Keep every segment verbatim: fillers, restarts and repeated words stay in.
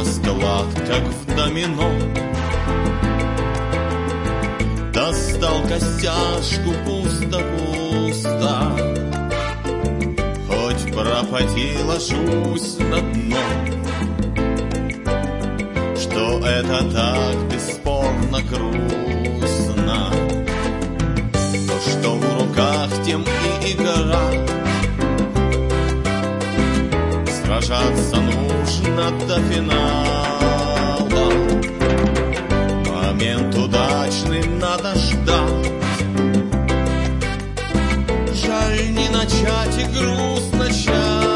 расклад, как в домино. Достал костяшку, пусто-пусто, хоть пропади, ложусь на дно. Что это так бесспорно грустно, то, что в руках, тем и игра. Сражаться нужно до финала, момент удачный надо ждать. Жаль не начать игру сначала.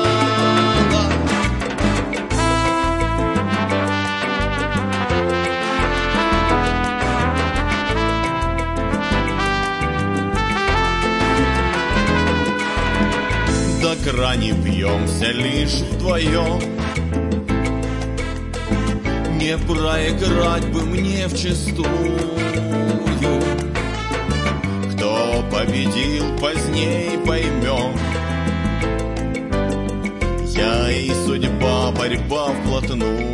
До грани бьемся лишь вдвоем. Не проиграть бы мне вчистую. Кто победил, поздней поймем. Я и судьба, борьба вплотную.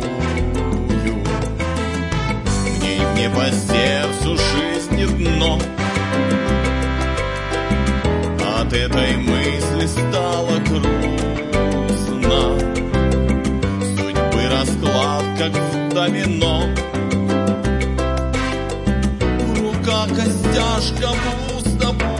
В ней мне по сердцу жизни дно. От этой мысли стало грустно. Судьбы расклад, как в домино. В руках костяшка, пусто.